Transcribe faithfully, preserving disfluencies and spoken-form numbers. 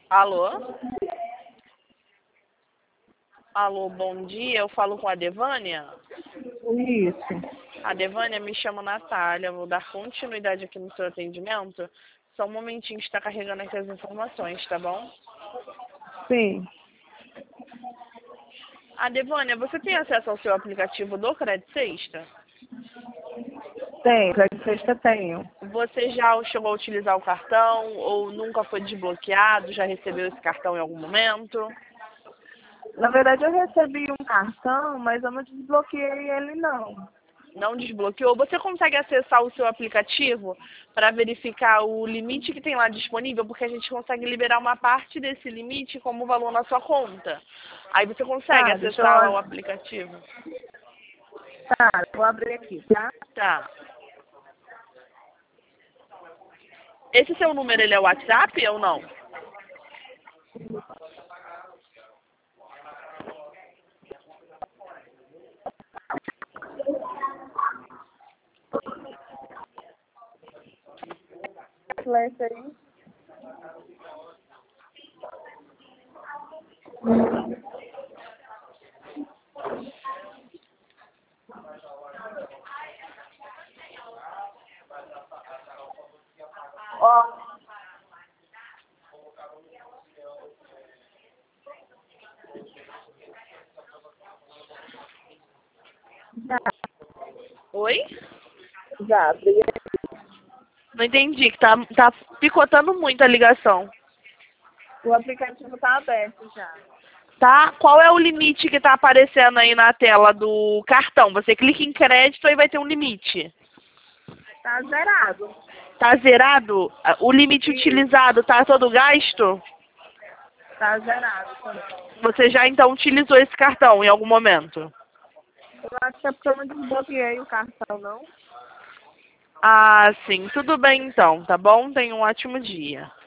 Alô? Alô, bom dia. Eu falo com a Devânia. Isso. A Devânia, me chama Natália. Vou dar continuidade aqui no seu atendimento. Só um momentinho, está carregando aqui as informações, tá bom? Sim. A Devânia, você tem acesso ao seu aplicativo do Crédito Sexta? Tenho. Crédito Sexta tenho. Você já chegou a utilizar o cartão ou nunca foi desbloqueado? Já recebeu esse cartão em algum momento? Na verdade, eu recebi um cartão, mas eu não desbloqueei ele, não. Não desbloqueou? Você consegue acessar o seu aplicativo para verificar o limite que tem lá disponível? Porque a gente consegue liberar uma parte desse limite como valor na sua conta. Aí você consegue Tá, deixa acessar lá o eu... aplicativo? Tá, eu vou abrir aqui, tá? Tá. Esse seu número, ele é o WhatsApp ou não? Silêncio aí. Ó. Já, Oi? já abri. Não entendi, que tá, tá picotando muito a ligação. O aplicativo tá aberto já. Tá? Qual é o limite que tá aparecendo aí na tela do cartão? Você clica em crédito e vai ter um limite. Tá zerado. Tá zerado? O limite utilizado tá todo gasto? Tá zerado também. Você já então utilizou esse cartão em algum momento? Eu acho que é porque eu não desbloqueei o cartão, não. Ah, sim. Tudo bem então, tá bom? Tenha um ótimo dia.